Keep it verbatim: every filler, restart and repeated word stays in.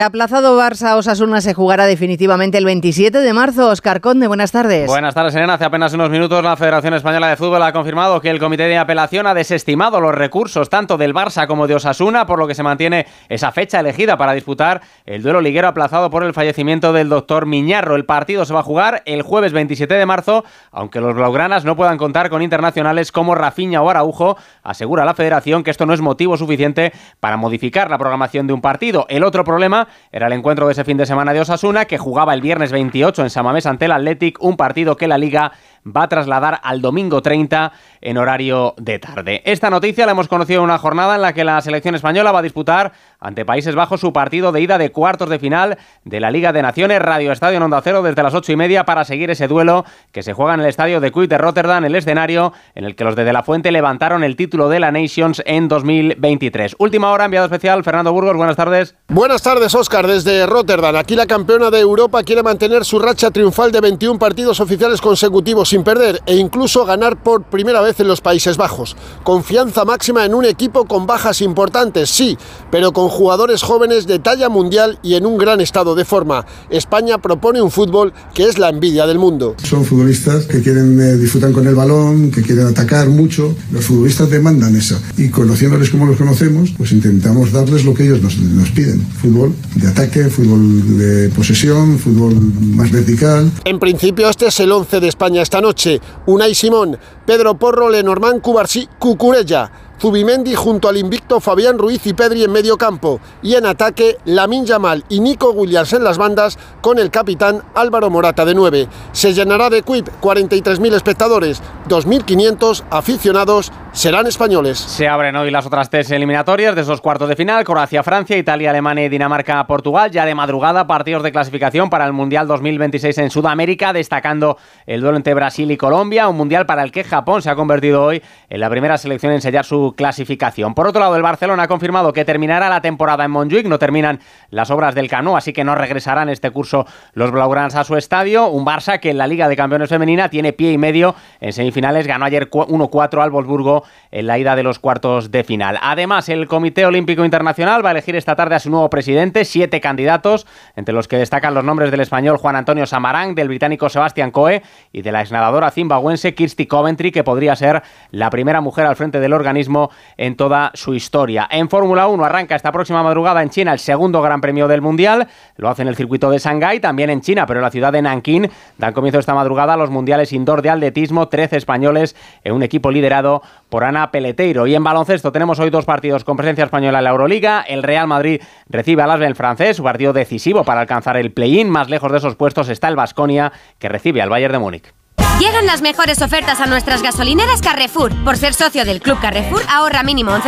Aplazado Barça-Osasuna se jugará definitivamente el veintisiete de marzo. Óscar Conde, buenas tardes. Buenas tardes, Elena. Hace apenas unos minutos la Federación Española de Fútbol ha confirmado que el Comité de Apelación ha desestimado los recursos tanto del Barça como de Osasuna, por lo que se mantiene esa fecha elegida para disputar el duelo liguero aplazado por el fallecimiento del doctor Miñarro. El partido se va a jugar el jueves veintisiete de marzo, aunque los blaugranas no puedan contar con internacionales como Rafinha o Araujo. Asegura la Federación que esto no es motivo suficiente para modificar la programación de un partido. El otro problema era el encuentro de ese fin de semana de Osasuna, que jugaba el viernes veintiocho en San Mamés ante el Athletic, un partido que la Liga va a trasladar al domingo treinta en horario de tarde. Esta noticia la hemos conocido en una jornada en la que la selección española va a disputar ante Países Bajos su partido de ida de cuartos de final de la Liga de Naciones. Radio Estadio en Onda Cero desde las ocho y media para seguir ese duelo que se juega en el estadio de Cruyff de Rotterdam, el escenario en el que los de De La Fuente levantaron el título de la Nations en dos mil veintitrés. Última hora, enviado especial Fernando Burgos, buenas tardes. Buenas tardes, Óscar, desde Rotterdam. Aquí la campeona de Europa quiere mantener su racha triunfal de veintiún partidos oficiales consecutivos sin perder e incluso ganar por primera vez en los Países Bajos. Confianza máxima en un equipo con bajas importantes, sí, pero con jugadores jóvenes de talla mundial y en un gran estado de forma. España propone un fútbol que es la envidia del mundo. Son futbolistas que quieren eh, disfrutar con el balón, que quieren atacar mucho. Los futbolistas demandan eso y conociéndoles como los conocemos, pues intentamos darles lo que ellos nos, nos piden. Fútbol de ataque, fútbol de posesión, fútbol más vertical. En principio este es el once de España esta noche. Unai Simón, Pedro Porro, Lenormand, Cubarsí, Cucurella, Zubimendi junto al invicto Fabián Ruiz y Pedri en medio campo, y en ataque Lamine Yamal y Nico Williams en las bandas con el capitán Álvaro Morata de nueve. Se llenará de Cruyff, cuarenta y tres mil espectadores, dos mil quinientos aficionados serán españoles. Se abren hoy las otras tres eliminatorias de esos cuartos de final: Croacia-Francia, Italia-Alemania y Dinamarca-Portugal. Ya de madrugada partidos de clasificación para el Mundial dos mil veintiséis en Sudamérica, destacando el duelo entre Brasil y Colombia, un Mundial para el que Japón se ha convertido hoy en la primera selección en sellar su clasificación. Por otro lado, el Barcelona ha confirmado que terminará la temporada en Montjuic, no terminan las obras del Camp Nou, así que no regresarán este curso los blaugranas a su estadio. Un Barça que en la Liga de Campeones femenina tiene pie y medio en semifinales, ganó ayer uno cuatro al Wolfsburgo en la ida de los cuartos de final. Además, el Comité Olímpico Internacional va a elegir esta tarde a su nuevo presidente, siete candidatos, entre los que destacan los nombres del español Juan Antonio Samarán, del británico Sebastián Coe y de la exnadadora zimbabuense Kirsty Coventry, que podría ser la primera mujer al frente del organismo en toda su historia. En Fórmula uno arranca esta próxima madrugada en China el segundo Gran Premio del Mundial. Lo hace en el circuito de Shanghái, también en China, pero en la ciudad de Nankín dan comienzo esta madrugada los mundiales indoor de atletismo, trece españoles en un equipo liderado por Ana Peleteiro. Y en baloncesto tenemos hoy dos partidos con presencia española en la Euroliga. El Real Madrid recibe al Asvel francés, su partido decisivo para alcanzar el play-in. Más lejos de esos puestos está el Baskonia, que recibe al Bayern de Múnich. Llegan las mejores ofertas a nuestras gasolineras Carrefour. Por ser socio del Club Carrefour, ahorra mínimo once